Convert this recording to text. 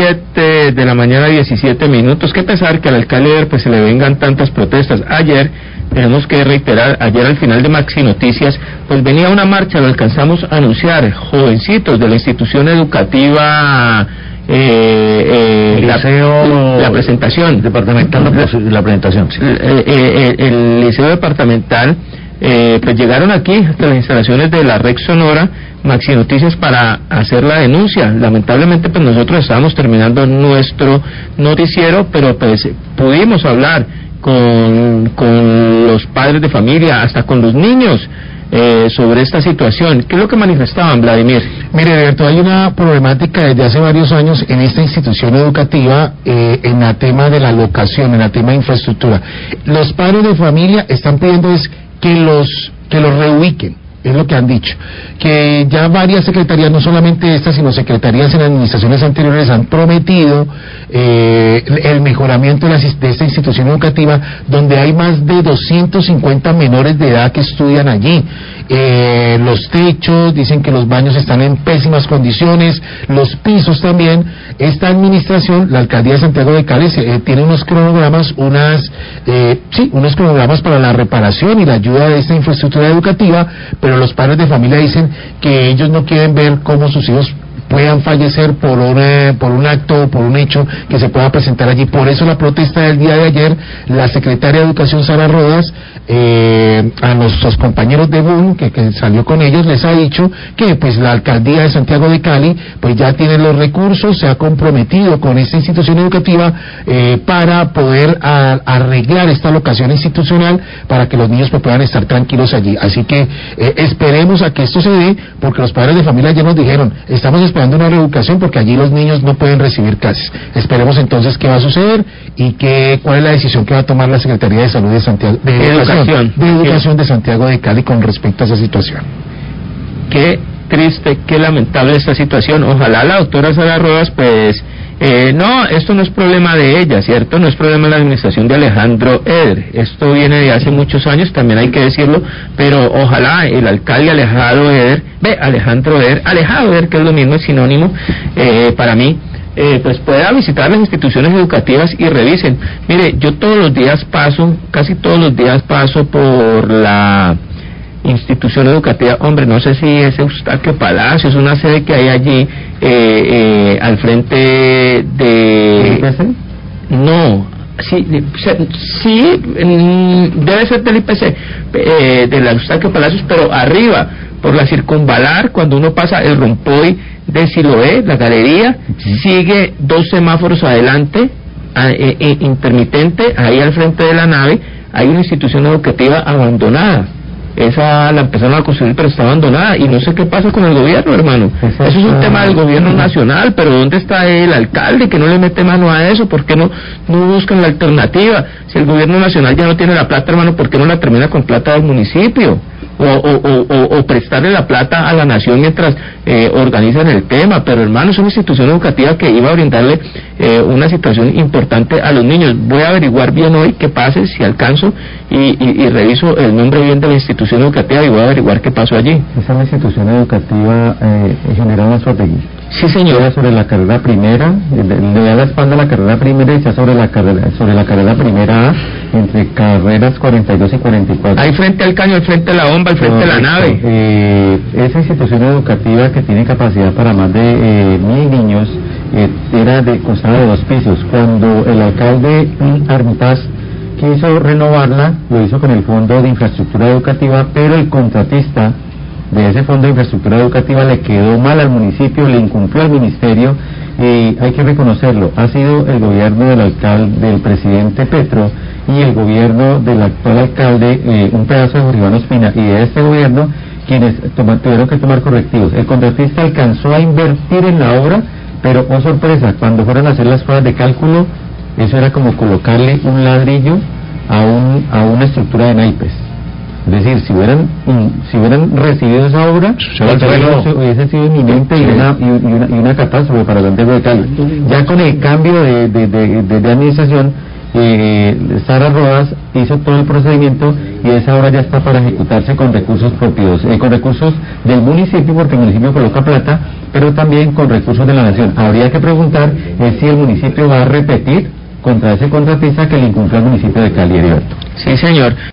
7 de la mañana, 17 minutos. Qué pesar que al alcalde pues se le vengan tantas protestas. Ayer, tenemos que reiterar, ayer al final de Maxi Noticias, pues venía una marcha, lo alcanzamos a anunciar, jovencitos de la institución educativa, la presentación departamental, la presentación, sí. El liceo departamental, pues llegaron aquí hasta las instalaciones de la Red Sonora Maxi Noticias para hacer la denuncia. Lamentablemente pues nosotros estábamos terminando nuestro noticiero, pero pues pudimos hablar con los padres de familia, hasta con los niños, sobre esta situación. ¿Qué es lo que manifestaban, Vladimir? Mire, Alberto, hay una problemática desde hace varios años en esta institución educativa, en el tema de la locación, en el tema de infraestructura. Los padres de familia están pidiendo que los reubiquen. Es lo que han dicho, que ya varias secretarías, no solamente estas, sino secretarías en administraciones anteriores han prometido el mejoramiento de esta institución educativa, donde hay más de 250 menores de edad que estudian allí. Los techos, dicen que los baños están en pésimas condiciones, los pisos también. Esta administración, la alcaldía de Santiago de Cali, tiene unos cronogramas, unos cronogramas para la reparación y la ayuda de esta infraestructura educativa, pero los padres de familia dicen que ellos no quieren ver cómo sus hijos puedan fallecer por un acto o por un hecho que se pueda presentar allí. Por eso la protesta del día de ayer, la secretaria de Educación, Sara Rodas, a nuestros compañeros de BUN, que salió con ellos, les ha dicho que pues la alcaldía de Santiago de Cali pues ya tiene los recursos, se ha comprometido con esta institución educativa para poder arreglar esta locación institucional para que los niños pues puedan estar tranquilos allí. Así que esperemos a que esto se dé, porque los padres de familia ya nos dijeron, estamos esperando una reeducación porque allí los niños no pueden recibir clases. Esperemos entonces qué va a suceder y cuál es la decisión que va a tomar la Secretaría de Salud de Santiago, de Educación de Santiago de Cali con respecto a esa situación. Qué triste, qué lamentable esta situación. Ojalá la doctora Sara Rodas pues no, esto no es problema de ella, ¿cierto? No es problema de la administración de Alejandro Eder. Esto viene de hace muchos años, también hay que decirlo, pero ojalá el alcalde Alejandro Eder, que es lo mismo, es sinónimo para mí, pues pueda visitar las instituciones educativas y revisen. Mire, yo casi todos los días paso por la institución educativa, hombre, no sé si es Eustaquio Palacio, es una sede que hay allí al frente de... ¿IPC? No, sí, debe ser del IPC, de la Eustaquio Palacios, pero arriba, por la circunvalar, cuando uno pasa el rompoy de Siloé, la galería, sigue 2 semáforos adelante, intermitente, ahí al frente de la nave, hay una institución educativa abandonada. Esa la empezaron a construir, pero está abandonada, y no sé qué pasa con el gobierno, hermano. Eso es un tema del gobierno nacional, pero ¿dónde está el alcalde que no le mete mano a eso? ¿Por qué no buscan la alternativa? Si el gobierno nacional ya no tiene la plata, hermano, ¿por qué no la termina con plata del municipio? O prestarle la plata a la nación mientras organizan el tema. Pero hermano, es una institución educativa que iba a brindarle una situación importante a los niños. Voy a averiguar bien hoy qué pase, si alcanzo, y reviso el nombre bien de la institución educativa y voy a averiguar qué pasó allí. Esa es la institución educativa General Anzoátegui. Sí, señor. Está sobre la carrera primera, le da la espalda a la carrera primera y está sobre la carrera primera A, entre carreras 42 y 44. Ahí frente al caño, al frente de la bomba, al frente de la nave. Esa institución educativa, que tiene capacidad para más de 1.000 niños, constaba de 2 pisos. Cuando el alcalde Armitaz quiso renovarla, lo hizo con el Fondo de Infraestructura Educativa, pero el contratista de ese Fondo de Infraestructura Educativa le quedó mal al municipio, le incumplió al ministerio, y hay que reconocerlo, ha sido el gobierno del presidente Petro y el gobierno del actual alcalde, un pedazo de Jorge Iván Ospina, y de este gobierno, quienes tuvieron que tomar correctivos. El contratista alcanzó a invertir en la obra, pero oh sorpresa, cuando fueron a hacer las pruebas de cálculo, eso era como colocarle un ladrillo a una estructura de naipes. Es decir, si hubieran recibido esa obra, hubiese sido inminente y una catástrofe para Santiago de Cali. Ya con el cambio de administración, Sara Rodas hizo todo el procedimiento y esa obra ya está para ejecutarse con recursos propios, con recursos del municipio, porque el municipio coloca plata, pero también con recursos de la nación. Habría que preguntar si el municipio va a repetir contra ese contratista que le incumplió al municipio de Cali, Heriberto. Sí, señor.